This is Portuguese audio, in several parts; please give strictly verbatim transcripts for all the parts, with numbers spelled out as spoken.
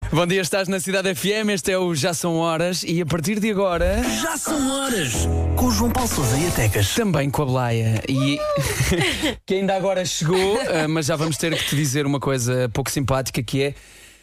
Bom dia, estás na Cidade F M, este é o Já São Horas e a partir de agora... Já São Horas, com o João Paulo Sousa e a Tecas. Também com a Blaia e que ainda agora chegou, mas já vamos ter que te dizer uma coisa pouco simpática que é...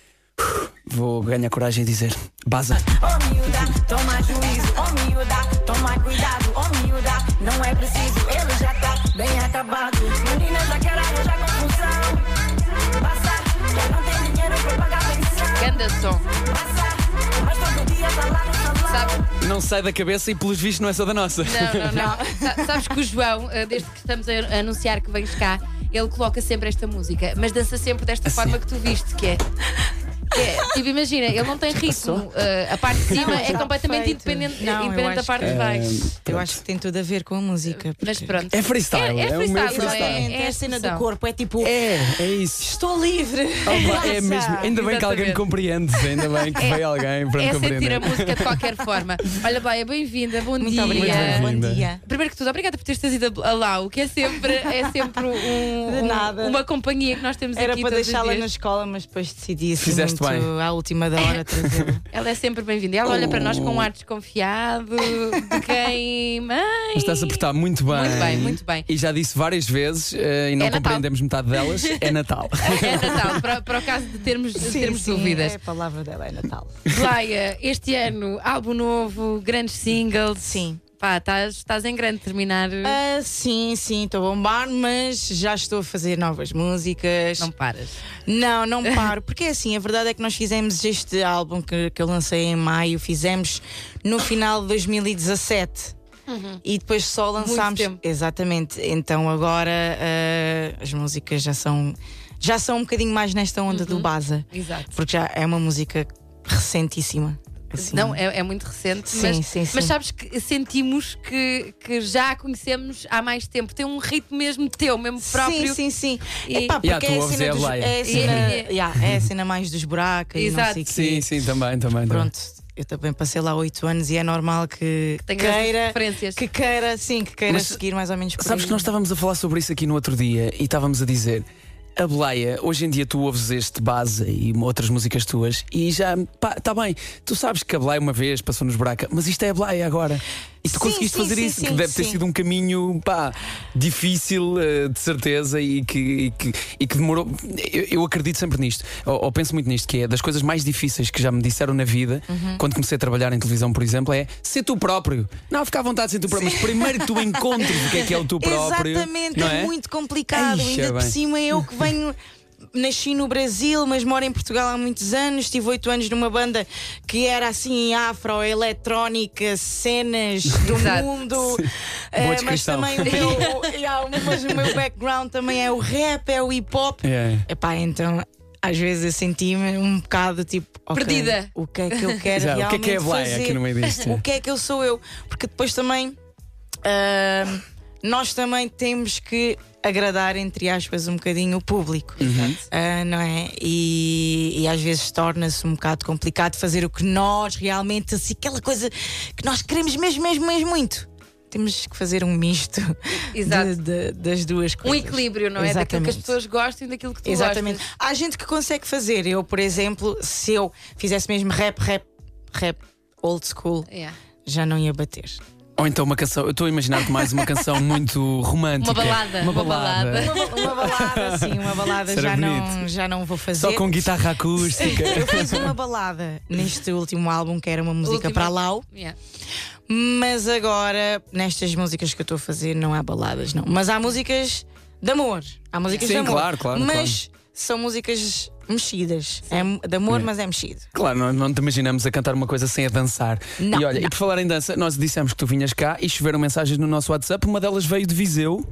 Vou ganhar coragem e dizer baza. Oh miúda, toma juízo, oh miúda, toma cuidado, oh miúda, não é preciso, ele já tá bem acabado. Menina já quer arranjar confusão. Passa, quem não tem dinheiro pra pagar pensão. Ganda som. Passa, mas todo dia tá lá no salão. Sabe? Não sai da cabeça e pelos vistos não é só da nossa. Não, não, não. Sa- Sabes que o João, eh, desde que estamos a anunciar que vens cá, ele coloca sempre esta música, mas dança sempre desta Assim. forma que tu viste, que é. Que é tipo, imagina, ele não tem ritmo. eh, a parte de cima Não, é está completamente perfeito. independente, Não, eu independente da acho parte que- de baixo. Eu acho que tem tudo a ver com a música. Mas porque- pronto. É freestyle, É, é é, o meu freestyle, não freestyle. é? É a cena do expressão. corpo, é tipo, É, é isso. estou livre. Opa, é mesmo. Ainda bem que alguém me Exatamente. compreende. Ainda bem que veio alguém para me É sentir compreender. a música de qualquer forma. Olha, Baia, bem-vinda, bom Muito dia. obrigada, bom Bem-vinda. dia. Primeiro que tudo, obrigada por teres trazido a Lau, que é sempre, é sempre um, De um- nada. uma companhia que nós temos Era aqui para todos os deixá-la dias. na escola, mas depois decidi assim Fizeste muito bem. à última da hora trazê-la. Ela é sempre bem-vinda. Ela olha para nós com um ar desconfiado de quem. Mãe! Mas está-se a portar muito bem. Muito bem, muito bem. E já disse várias vezes, eh, e não É Natal. compreendemos metade delas, é Natal. É Natal, para, para o caso de termos, de termos dúvidas. É a palavra dela, é Natal. Laia, este ano, álbum novo, grandes singles. Sim. Pá, estás, estás em grande terminar. Ah, sim, sim, estou a bombar, mas já estou a fazer novas músicas. Não paras. Não, não paro, porque é assim, a verdade é que nós fizemos este álbum que, que eu lancei em maio, fizemos no final de dois mil e dezassete. E depois só lançámos. tempo. Exatamente. Então agora ah, as músicas já são já são um bocadinho mais nesta onda do Baza. Exato. Porque já é uma música recentíssima. Assim. Não, é, é muito recente, Sim, mas, sim, sim. mas sabes que sentimos que, que já a conhecemos há mais tempo. Tem um ritmo mesmo teu, mesmo próprio. Sim, sim, sim. E- Epá, porque Yeah, tu é, a ouves cena é a dos, Blaia. é, a cena, Yeah. yeah, é a cena mais dos buracos e não Exato. sei o quê. Sim, sim, também, também. também. Pronto, eu também passei lá oito anos e é normal que Tenho essas queira, referências. que queira, sim, que queira Mas seguir mais ou menos por Sabes aí. que nós estávamos a falar sobre isso aqui no outro dia e estávamos a dizer. A Blaia, hoje em dia tu ouves este base e outras músicas tuas e já, pá, tá bem, tu sabes que a Blaia uma vez passou nos Braca, mas isto é a Blaia agora. E tu Sim, conseguiste sim, fazer sim, isso, sim, que deve ter sim. sido um caminho, pá, difícil, eh, de certeza, e que, e que, e que demorou. Eu, eu acredito sempre nisto, ou, ou penso muito nisto, que é das coisas mais difíceis que já me disseram na vida, Uhum. quando comecei a trabalhar em televisão, por exemplo, é ser tu próprio. Não, fica à vontade de ser tu próprio, mas primeiro tu encontres o que é que é o tu próprio. Exatamente, não é? é? muito complicado. Eixa, Ainda por bem. cima eu que venho. Nasci no Brasil, mas moro em Portugal há muitos anos. Tive oito anos numa banda que era assim afro, eletrónica, cenas do Exato. mundo. Boa Eh, mas descrição. também o meu, yeah, mas o meu background também é o rap, é o hip hop. É. Epá, então às vezes eu senti-me um bocado tipo ok, Perdida. O que é que eu quero Já, o que é realmente que é a Blaia fazer? aqui no meio disto? O que é que eu sou eu? Porque depois também ah, nós também temos que agradar, entre aspas, um bocadinho o público. Ah, não é? E, e às vezes torna-se um bocado complicado fazer o que nós realmente, assim, aquela coisa que nós queremos mesmo, mesmo, mesmo muito. Temos que fazer um misto Exato. de- de- das duas Um coisas. equilíbrio, não é? Daquilo que as Exatamente. pessoas gostam e daquilo que tu Exatamente. gostas. Há gente que consegue fazer. Eu, por exemplo, se eu fizesse mesmo rap, rap, rap old school, Yeah. já não ia bater. Ou então uma canção, eu estou a imaginar-te mais uma canção muito romântica. Uma balada, Uma uma balada. balada. Uma, uma balada, sim, uma balada Isso era já não, bonito. já não vou fazer. Só com guitarra acústica. Eu fiz uma balada neste último álbum que era uma música Última. para a Lau, Yeah. mas agora nestas músicas que eu estou a fazer não há baladas, não. Mas há músicas de amor. Há músicas Sim, de amor. claro, claro, Mas são músicas mexidas. É de amor, mas é mexido. Claro, não, não te imaginamos a cantar uma coisa sem a dançar. Não, e olha, não. e por falar em dança, nós dissemos que tu vinhas cá e choveram mensagens no nosso WhatsApp. Uma delas veio de Viseu.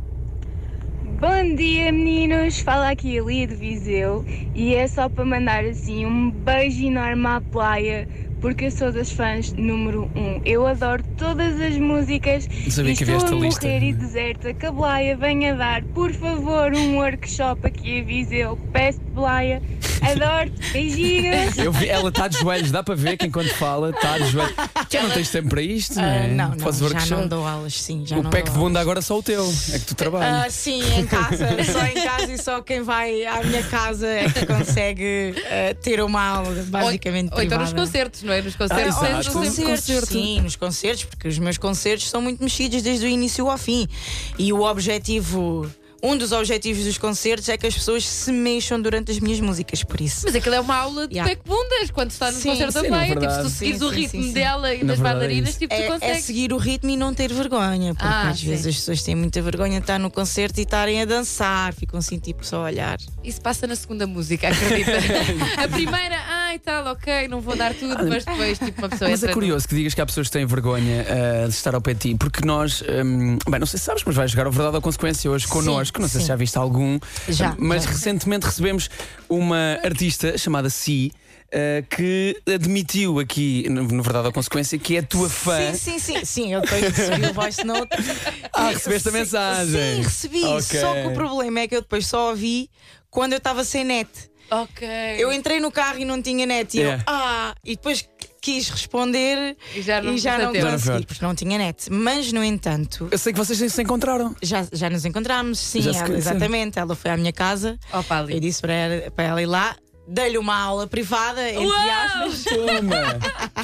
Bom dia, meninos. Fala aqui a Lia de Viseu e é só para mandar assim um beijo enorme à Playa, porque eu sou das fãs número um. Eu adoro todas as músicas Sabia e que havia estou a esta lista. morrer e deserta que a Playa venha dar, por favor, um workshop aqui a Viseu. Peço Belaia. Adoro-te, beijinhos. Eu vi, ela está de joelhos, dá para ver que enquanto fala, está de joelhos. Já não tens tempo para isto, não é? Ah, não, não, Fazes já workshop. não dou aulas, sim. Já O não pack dou de bunda aulas. agora é só o teu, é que tu Ah, trabalhas. sim, em casa, só em casa e só quem vai à minha casa é que consegue ah, ter uma aula basicamente Ou então privada. nos concertos, não é? Nos concertos. Ah, Ou exato. nos sempre- concertos, Concerto. sim, nos concertos, porque os meus concertos são muito mexidos desde o início ao fim. E o objetivo, um dos objetivos dos concertos é que as pessoas se mexam durante as minhas músicas, por isso. Mas aquilo é uma aula de Yeah. pé que bundas quando se está no Sim, concerto da sim, na Belaia. Tipo, se verdade. tu seguires Sim, o sim, ritmo sim, sim. dela e Na das verdade é bailarinas, isso. tipo, tu É, é consegues. seguir o ritmo e não ter vergonha, porque Ah, às sim. vezes as pessoas têm muita vergonha de estar no concerto e estarem a dançar, ficam assim tipo só a olhar. Isso passa na segunda música, acredita? A primeira, ai tal, ok, não vou dar tudo, mas depois tipo, uma pessoa Mas é entra no- curioso que digas que há pessoas que têm vergonha ah, de estar ao pé de ti, porque nós, hum, bem, não sei se sabes, mas vais jogar o Verdade ou Consequência hoje connosco. Não sei sim. se já viste algum, Já, mas já. recentemente recebemos uma artista chamada Si. ah, que admitiu aqui no, no Verdade ou Consequência que é tua fã. Sim, sim, sim, sim, eu tenho recebi o voice note. Ah, recebeste a Sim, mensagem. Sim, recebi. Ok. Só que o problema é que eu depois só ouvi quando eu estava sem net. Ok. Eu entrei no carro e não tinha net. E Yeah. eu, ah, e depois quis responder E já não e já deu não tempo. Já não foi. consegui, porque não tinha net. Mas, no entanto, Eu sei que vocês se encontraram. já, já nos encontramos, sim, Já se ela- conheceram. exatamente. Ela foi à minha casa, Opa, ali. eu disse para ela, para ela ir lá, dei-lhe uma aula privada, entre Uau! aspas, Toma!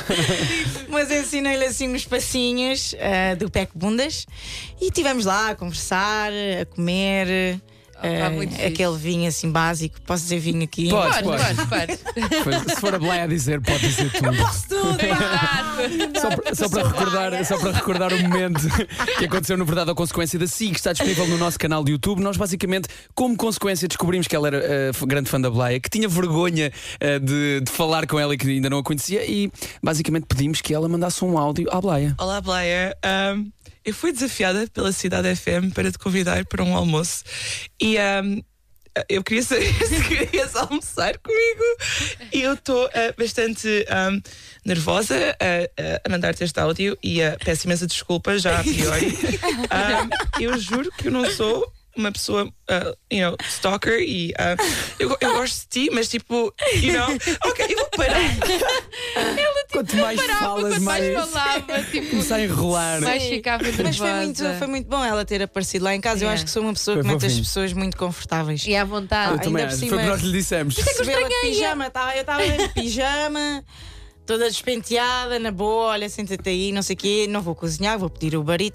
mas ensinei-lhe assim uns passinhos ah, do P E C Bundas e estivemos lá a conversar, a comer. Opa, ah, muito fixe. aquele vinho assim básico, posso dizer vinho aqui? Pode. Pode, pode, pode. Pois, se for a Belaia a dizer, pode dizer tudo. Tudo, Exato. Só para, só para recordar, só para recordar o momento que aconteceu no Verdade ou Consequência da S I, que está disponível no nosso canal de YouTube. Nós, basicamente, como consequência, descobrimos que ela era eh, grande fã da Belaia, que tinha vergonha eh, de, de falar com ela e que ainda não a conhecia, e basicamente pedimos que ela mandasse um áudio à Belaia. Olá, Belaia. Um, eu fui desafiada pela Cidade F M para te convidar para um almoço e um, eu queria saber se querias almoçar comigo. E eu estou uh, bastante um, nervosa uh, a mandar-te este áudio e uh, peço imensa desculpa já a priori. Um, eu juro que eu não sou uma pessoa, uh, you know, stalker e uh, eu, eu gosto de ti, mas tipo, you know, ok, eu vou parar. Quanto mais Parava, falas, quanto mais mais falava, tipo, começar a enrolar. mais ficava nervosa. Mas foi muito, foi muito bom ela ter aparecido lá em casa. Eu Yeah. acho que sou uma pessoa Foi que mete as fofinho. pessoas muito confortáveis. E à vontade. Eu ainda também por acho. cima- Foi o que nós lhe dissemos. Recebê-la de pijama, tá? Eu estava de pijama, toda despenteada, na boa, olha, senta-te aí, não sei o quê, não vou cozinhar, vou pedir o barito.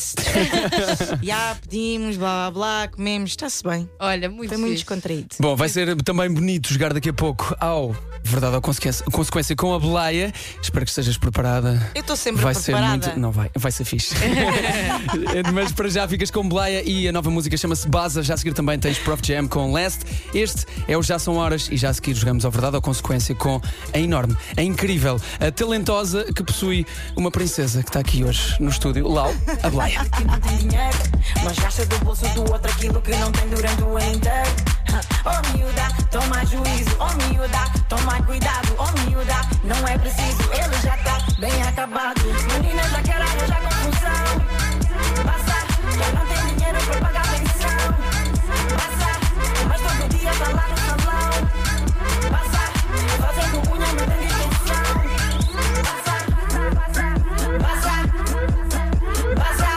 Já pedimos, blá blá blá, comemos, está-se bem. Olha, muito Foi muito fixe. descontraído. Bom, vai ser também bonito jogar daqui a pouco ao Verdade ou Consequência, consequência com a Belaia. Espero que estejas preparada. Eu estou sempre Vai preparada. ser muito. Não vai, vai ser fixe. Mas para já ficas com Belaia e a nova música chama-se Baza. Já a seguir também tens Prof Jam com Last. Este é o Já São Horas e já a seguir jogamos ao Verdade ou Consequência com a enorme, a incrível, a talentosa que possui uma princesa que está aqui hoje no estúdio, Lau, a Belaia. Que não tem dinheiro, mas gasta do bolso do outro aquilo que não tem durante o ano inteiro. Oh miúda, toma juízo, oh miúda, toma cuidado, oh miúda, não é preciso, ele já tá bem acabado. Meninas já querem arranjar confusão. Passa, já não tem dinheiro para pagar pensão. Passa, mas todo dia tá lá no salão. Passa, fazendo unha, não tem intenção. Passa, passa, passa, passa,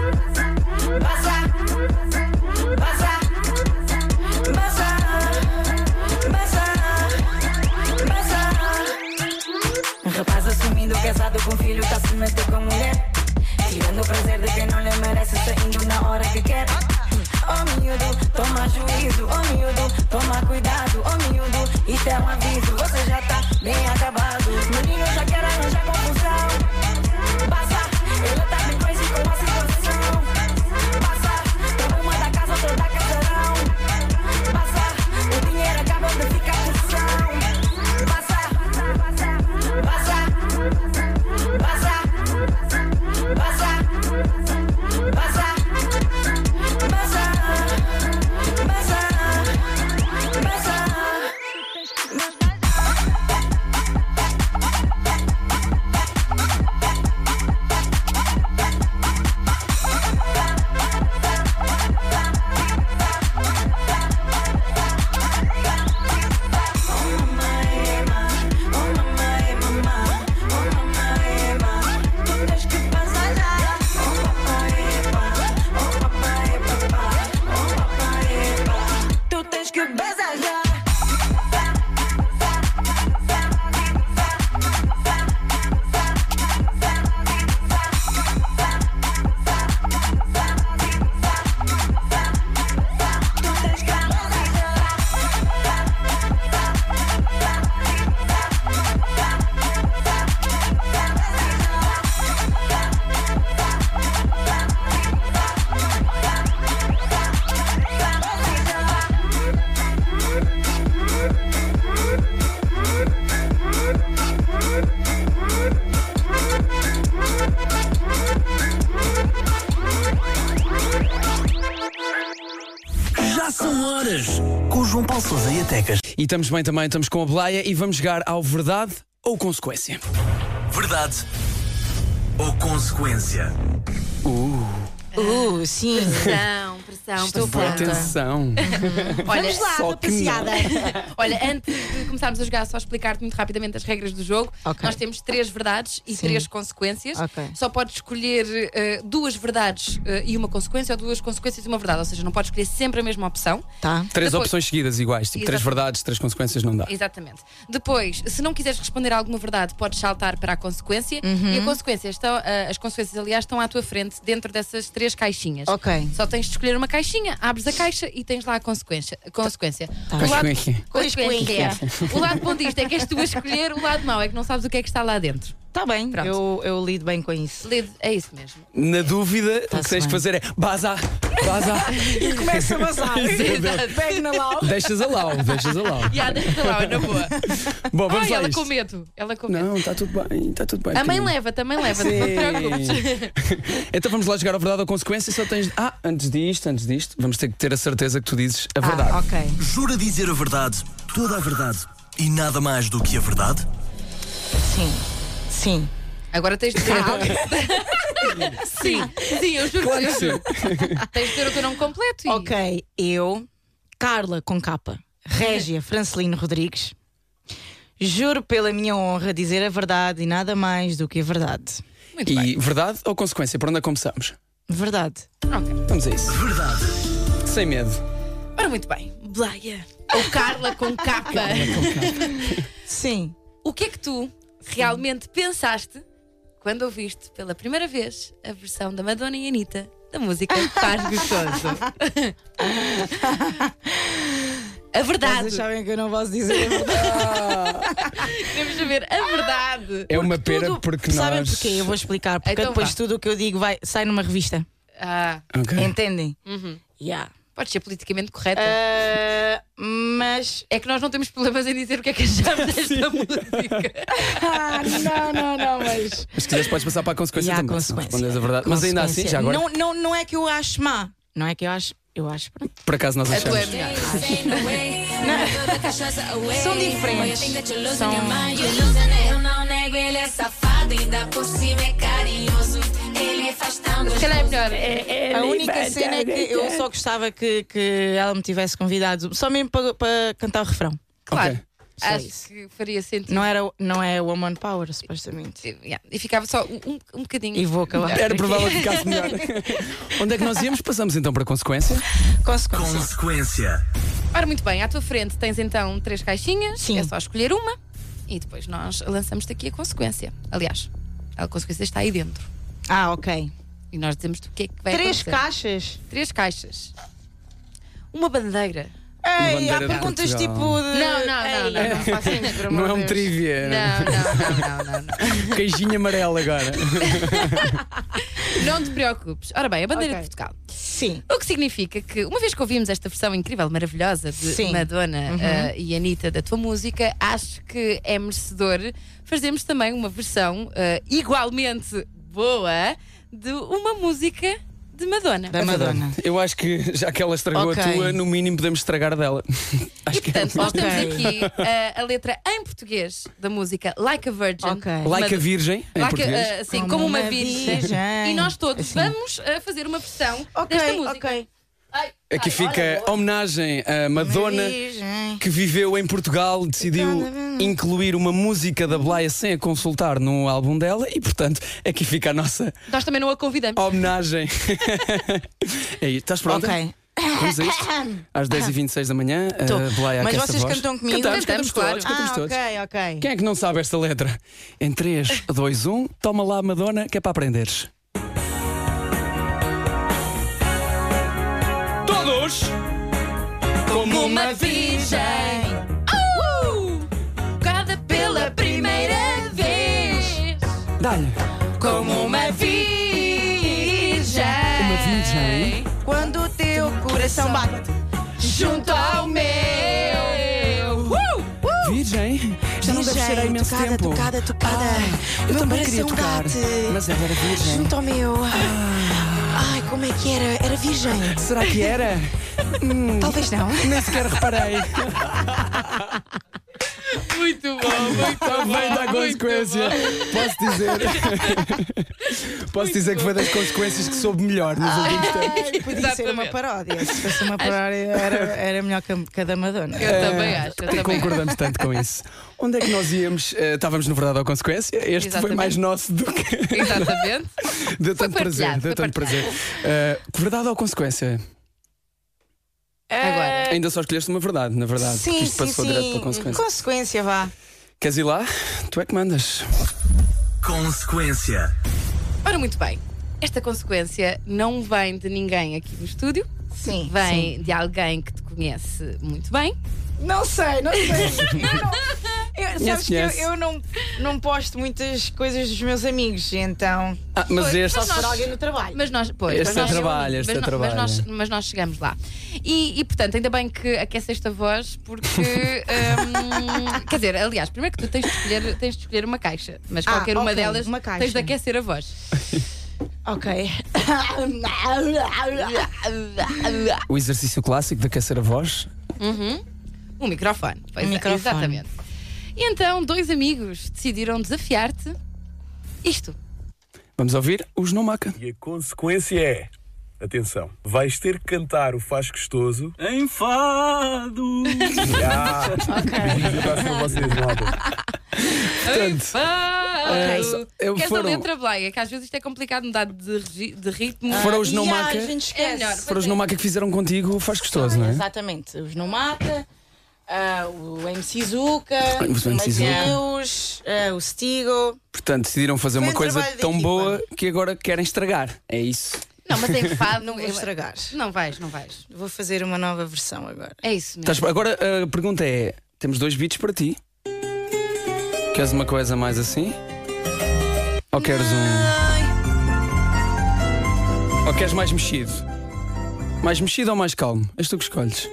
passa, passa, rapaz assumindo casado com filho, tá se meter com mulher, tirando o prazer de quem não lhe merece, saindo na hora que quer. Oh miúdo, toma juízo, oh miúdo, toma cuidado, oh miúdo, isto é um aviso, você já tá bem acabado. Menino já quer arranjar confusão. Passa, ele tá bem crazy com a situação. Passa, toma uma da casa, outra da casarão. Passa, o dinheiro acaba de ficar pressão. Passa, passa, passa, passa, passa, passa, passa, passa. Paulo Sousa e a Tecas. E estamos bem também, estamos com a Blaia e vamos jogar ao verdade ou consequência. Verdade ou consequência? Uh, sim. Pressão, pressão, Estou pressão. pronta. Atenção. Olha, Vamos lá, só estou que não. passeada. Olha, antes de começarmos a jogar, só explicar-te muito rapidamente as regras do jogo. Ok. Nós temos três verdades e Sim. três consequências. Ok. Só podes escolher eh, duas verdades eh, e uma consequência, ou duas consequências e uma verdade. Ou seja, não podes escolher sempre a mesma opção. Tá. Três Depois- opções seguidas iguais, tipo três Exato. verdades, três consequências não dá. Exatamente. Depois, se não quiseres responder a alguma verdade, podes saltar para a consequência. Uhum. E a consequência estão, ah, as consequências, aliás, estão à tua frente dentro dessas três caixinhas. Ok. Só tens de escolher uma caixinha, abres a caixa e tens lá a consequência. A consequência. Tá. O lado, Consequência. consequência. O lado bom disto é que és tu a escolher, o lado mau é que não sabes o que é que está lá dentro. Tá bem, Pronto. eu, eu lido bem com isso. Lido, é isso mesmo. Na dúvida, o que Tá-se tens de bem. fazer é bazar, bazar. E começa a bazar. Pega na lá. Deixas a lá, deixas a lá. E há deixa lá, na boa. Bom, vamos Ai, lá. ela isto. com medo. Ela com medo. Não, está tudo bem, está tudo bem. A mãe pequenino. leva, também leva, não te preocupes. Então vamos lá jogar a verdade ou consequência. Só tens. Ah, antes disto, antes disto, vamos ter que ter a certeza que tu dizes a verdade. Ah, ok. Jura dizer a verdade, toda a verdade e nada mais do que a verdade? Sim. Sim. Agora tens de dizer. Sim, sim, eu juro. Claro que eu sim. juro. Tens de dizer o teu nome completo. E... Ok, eu, Carla com capa, Régia Francelino Rodrigues, juro pela minha honra dizer a verdade e nada mais do que a verdade. Muito E bem. verdade ou consequência? Por onde é que começamos? Verdade. Ok. Vamos a isso. Verdade. Sem medo. Ora, muito bem. Blaia. Ou Carla com capa. Sim. O que é que tu realmente pensaste quando ouviste pela primeira vez a versão da Madonna e Anitta da música Faz Gostoso? A verdade. Vocês sabem que eu não posso dizer a verdade. Queremos saber a verdade. É uma pena Tudo- porque Sabem nós. porquê? Eu vou explicar. Porque Então depois vá. tudo o que eu digo vai, sai numa revista. Ah, Ok. Entendem? uhum. Yeah. Pode ser politicamente correta. Ah, mas. É que nós não temos problemas em dizer o que é que achamos desta música. Ah, não, não, não, mas. Mas se quiseres, podes passar para a consequência Yeah, também. se não consequência. respondes a verdade. Mas ainda assim, Consequência. já agora, Não, não, não é que eu acho má. Não é que eu acho. Eu acho. Pronto. por acaso nós A tua é achamos. melhor. São diferentes. São. Eu não nego, ele é safado, ainda por cima é carinhoso. Ele faz tão Se calhar é melhor. A única cena é que eu só gostava que, que ela me tivesse convidado só mesmo para, para cantar o refrão. Claro. Ok. Só Acho isso. que faria sentido. Não, era, não é Woman Power, supostamente. E- yeah, E ficava só um, um, um bocadinho. E vou acabar. Era provável que ficasse melhor. Onde é que nós íamos? Passamos então para a consequência. Consequência. Consequência. Ora, muito bem, à tua frente tens então três caixinhas. Sim. É só escolher uma e depois nós lançamos-te aqui a consequência. Aliás, a consequência está aí dentro. Ah, ok. E nós dizemos-te o que é que vai Três acontecer. caixas. Três caixas. Uma bandeira. Ei, bandeira há de perguntas Portugal. tipo de. Não, não, não, Ei, não, não faço isso, por amor Não é de um Deus. trivia. Não, não, não, não, não, não. Queijinho amarelo agora. Não te preocupes. Ora bem, a bandeira Ok. de Portugal. Sim. O que significa que, uma vez que ouvimos esta versão incrível, maravilhosa de Sim. Madonna Uhum. eh, e Anitta da tua música, acho que é merecedor fazermos também uma versão eh, igualmente boa de uma música de Madonna. Da Madonna. Eu acho que já que ela estragou Ok. a tua, no mínimo podemos estragar a dela. Acho E que portanto, nós Ok. temos aqui eh, a letra em português da música Like a Virgin. Ok. Like a Virgem, em Like a- português. eh, assim, como, uma virgem. virgem. E nós todos Assim. vamos eh, fazer uma versão Ok, desta música. ok. Ai, Aqui ai, fica homenagem a Madonna, Virgem. que viveu em Portugal, decidiu incluir uma música da Blaia sem a consultar no álbum dela e, portanto, aqui fica a nossa nós também não a convidamos. homenagem. É isso, estás pronta? Ok. Vamos a isto? Às dez e vinte e seis da manhã, Tô. a Blaia Mas aquece a vocês voz. cantam comigo? Cantamos, Cantamos, cantamos claro. todos, cantamos Ah, todos. ok, ok. Quem é que não sabe esta letra? Em três, dois, um, toma lá, Madonna, que é para aprenderes. Todos! Como Uma virgem, uh! Tocada pela primeira vez, Dá-lhe. como uma virgem, Uma virgem. Quando o teu coração bate. junto ao meu. Uh! Virgem? Já não deve Virgem, ser há imenso tocada, tempo. tocada, tocada. Ah, eu Meu também queria coração tocar, bate. mas ela era virgem. Junto ao meu. Ai, como é que era? Era virgem. Será que era? Talvez não. Nem sequer reparei. Muito bom, muito Também bom. dá muito consequência. bom. Posso dizer. Posso dizer que foi das consequências que soube melhor nos últimos tempos. Ai, podia ser uma Exatamente. paródia. Se fosse uma paródia, era, era melhor que a, que a da Madonna. Eu também acho, eu também acho. Concordamos tanto com isso. Onde é que nós íamos? Eh, estávamos no Verdade ou Consequência. Este foi Exatamente. mais nosso do que. Exatamente. Deu tanto prazer. partilhado, Deu foi tanto prazer. Eh, verdade ou Consequência? Agora. Ainda só escolheste uma verdade, na verdade. porque Sim, isto sim, passou direto sim. pela consequência. Consequência, vá. Queres ir lá? Tu é que mandas. Consequência. Ora, muito bem. Esta consequência não vem de ninguém aqui no estúdio. Sim. Vem de alguém que te conhece muito bem. Não sei, não sei. Eu não, eu, sabes Conhece, que eu, conhece. eu não, não posto muitas coisas dos meus amigos, então. Ah, mas Pois, este. mas Só nós- por alguém no trabalho. Mas nós, pois, Este mas é nós, trabalho, este mas é nó- trabalho. Mas nós, mas nós chegamos lá. E, e, portanto, ainda bem que aqueceste a voz, porque. hum, quer dizer, aliás, primeiro que tu tens de escolher, tens de escolher uma caixa, mas Ah, qualquer uma ok, delas uma caixa. tens de aquecer a voz. Ok. O exercício clássico de aquecer a voz. Um microfone. Pois Um é, microfone. Exatamente. E então, dois amigos decidiram desafiar-te. Isto. Vamos ouvir os Não Maca. E a consequência é, atenção, vais ter que cantar o Faz Gostoso em fado. Já. Beijinhos, abraço para vocês, malta. Portanto, Ah, ok. Eu Queres foram- a letra, Blaia? Que às vezes isto é complicado mudar de, regi- de ritmo. Foram os Não E, ah, Maca. a gente esquece. É melhor. Foram os Não Maca que fizeram contigo, faz gostoso, não é? Exatamente. Os Não Mata, ah, o M C Zuka, Os o M C Zuka. Mateus, ah, o Stigo. Portanto, decidiram fazer Foi uma um coisa trabalho de tão equipa. boa que agora querem estragar. É isso. Não, mas em fado. Não vou eu- estragar. Não vais, não vais. Vou fazer uma nova versão agora. É isso mesmo. Estás- Agora a pergunta é: temos dois beats para ti. Queres uma coisa mais assim? Ou queres um. Ou queres mais mexido? Mais mexido ou mais calmo? És tu que escolhes.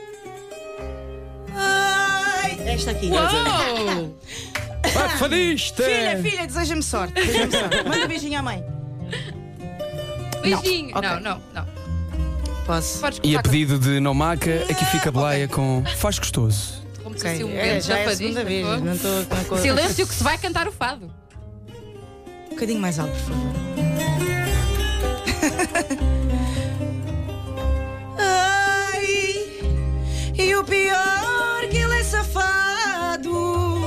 Ai, esta aqui. Uou! Vai, fadista! Filha, filha, deseja-me sorte. Deseja-me sorte. Manda um beijinho à mãe. Beijinho! ok. Não, não, não. Posso? Podes E a começar com- pedido de Não Maca, aqui fica a Blaia com Faz Gostoso. como se Ok, fosse um é, momento já é a fadista, segunda vez. por favor. Não estou com a Silêncio que se vai cantar o fado. Um bocadinho mais alto, por favor. Ai, e o pior que ele é safado.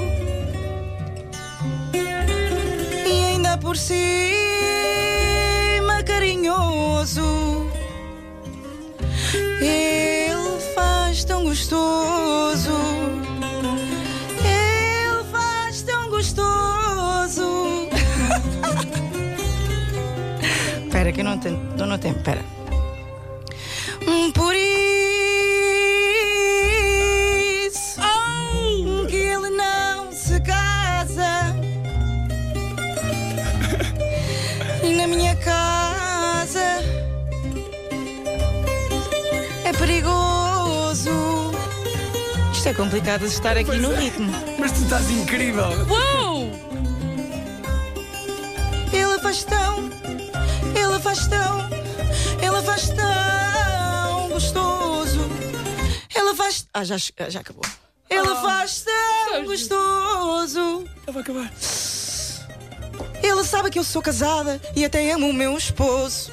E ainda por cima carinhoso. Ele faz tão gostoso. Ele faz tão gostoso. Espera, que eu não tenho, eu não tenho, espera. Hum, Por isso que ele não se casa. E na minha casa é perigoso. Isto é complicado de estar aqui no ritmo. Mas tu estás incrível! Uou! Ele faz tão, ele faz tão, ele faz tão gostoso. Ele faz. Ah, já, já acabou. Ele faz tão gostoso. Vai acabar. Ele sabe que eu sou casada e até amo o meu esposo.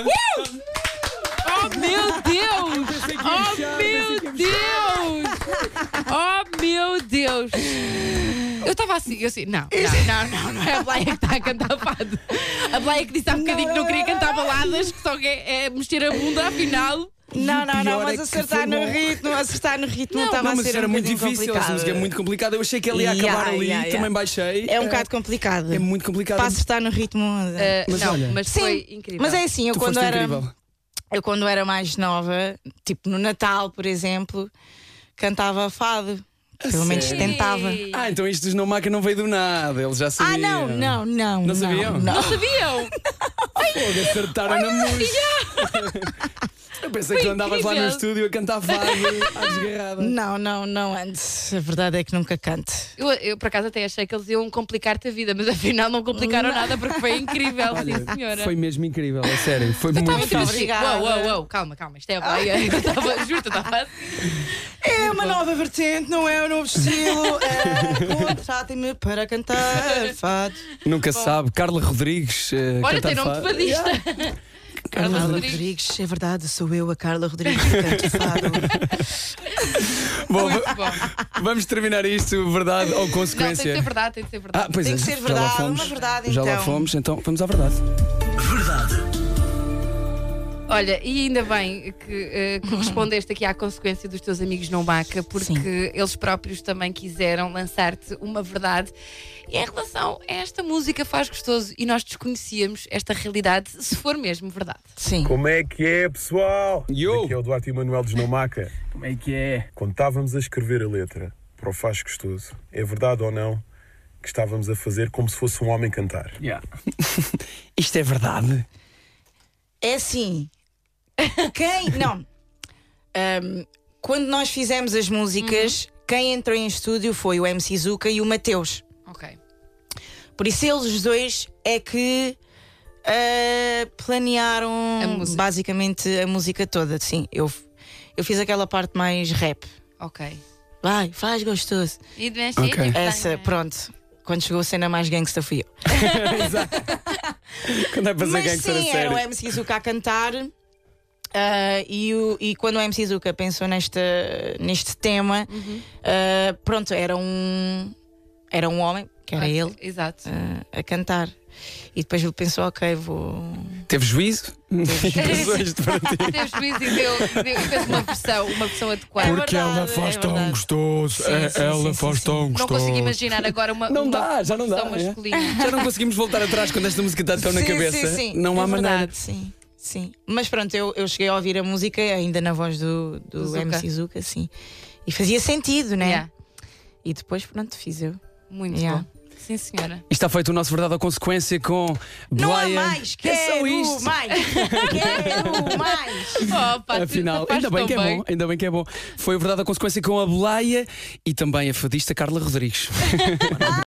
Oh meu Deus! Oh meu Deus! Oh meu Deus! Eu estava assim, eu assim, não, não, não, não, não é a Blaia que está a cantar fado. A Blaia que disse há bocadinho que não queria cantar baladas, que só é, é mexer a bunda, afinal. Não, não, pior não, é mas que acertar foi no bom. ritmo, acertar no ritmo Não, estava Não, a mas ser era um muito bocadinho difícil. complicado. Essa música é muito complicada. Eu achei que ele ia Yeah, acabar ali, yeah, yeah. também baixei. É um bocado complicado. É muito complicado. Para acertar no ritmo. Uh, Mas não, olha- mas Sim, foi incrível. Mas é assim, eu Tu quando foste era. incrível. Eu quando era mais nova, tipo no Natal, por exemplo, cantava fado. Pelo menos sério? tentava. Ah, então isto dos Não Maca não veio do nada. Eles já sabiam. Ah, não, não, não. Não sabiam? Não. Não sabiam? Fogo, acertaram na música. Eu pensei que tu andavas lá no incrível. estúdio a cantar fado à desgarrada. Não, não, não antes. A verdade é que nunca canto. Eu, eu, por acaso, até achei que eles iam complicar-te a vida, mas afinal não complicaram nada porque foi incrível, Olha, sim, senhora. foi mesmo incrível, a sério. Foi Estava muito muito fixe. obrigada. Uou, uou, uou, calma, calma, isto é a Blaia. Eu estava- Juro, eu estava assim. É uma nova vertente, não é um novo estilo. É, contratem-me para cantar fado. Nunca se sabe. Carla Rodrigues. eh, Olha, cantar tem nome de fado. fadista. Carla Rodrigues. Rodrigues, é verdade, sou eu, a Carla Rodrigues, que canto fado. Bom, Muito bom. vamos terminar isto, verdade ou Não, tem de consequência? ser verdade, tem de ser verdade. Ah, pois Tem é, que ser já lá verdade, fomos. uma verdade, Já lá então. fomos, então vamos à verdade. Verdade. Olha, e ainda bem que eh, correspondeste aqui à consequência dos teus amigos não Baca, porque Sim. eles próprios também quiseram lançar-te uma verdade. E em relação a esta música faz gostoso e nós desconhecíamos esta realidade, se for mesmo verdade. Sim. Como é que é, pessoal? Yo! Aqui é o Duarte Emanuel de Snowmaca. Como é que é? Quando estávamos a escrever a letra para o Faz Gostoso, é verdade ou não que estávamos a fazer como se fosse um homem cantar? Yeah. Isto é verdade? É assim. Quem. Não. Ahm, quando nós fizemos as músicas, quem entrou em estúdio foi o M C Zuka e o Mateus. Ok. Por isso, eles dois é que ah, planearam A música. basicamente a música toda. Sim, eu, eu fiz aquela parte mais rap. Ok. Vai, faz gostoso. E de Ok. Essa, pronto. Quando chegou a cena mais gangsta fui eu. Exato. Quando é para ser Mas gangster a sim, era sério. o M C Zuka a cantar. ah, e, o- e quando o M C Zuka pensou nesta, neste tema, ah, pronto, era um, era um homem, que era Ok, ele, Exato. ah, a cantar. E depois ele pensou: ok, vou. Teve juízo? Impressões para ti. Teve juízo e deu, e deu- e fez uma versão, uma versão adequada. É Porque verdade, ela faz é tão verdade. gostoso. Sim, É, sim, ela sim, faz sim, tão Não consigo imaginar agora uma, Não uma, dá, já uma não dá. versão é. masculina. Já não conseguimos voltar atrás quando esta música está tão na Sim, cabeça. sim, sim, Não é há verdade, maneira. Sim, sim. Mas pronto, eu, eu cheguei a ouvir a música ainda na voz do, do, Do Zuka. M C Zuka, sim. E fazia sentido, né? Yeah. E depois, pronto, fiz eu. Muito Yeah. bom. Sim, senhora. E está feito o nosso verdade ou consequência com Não há Blaia. mais, É só quero isto. mais, quero mais. Oh, pá, tu- Afinal, tu fazes ainda bem tão que é bom, ainda bem que é bom. Foi o verdade ou consequência com a Blaia e também a fadista Carla Rodrigues.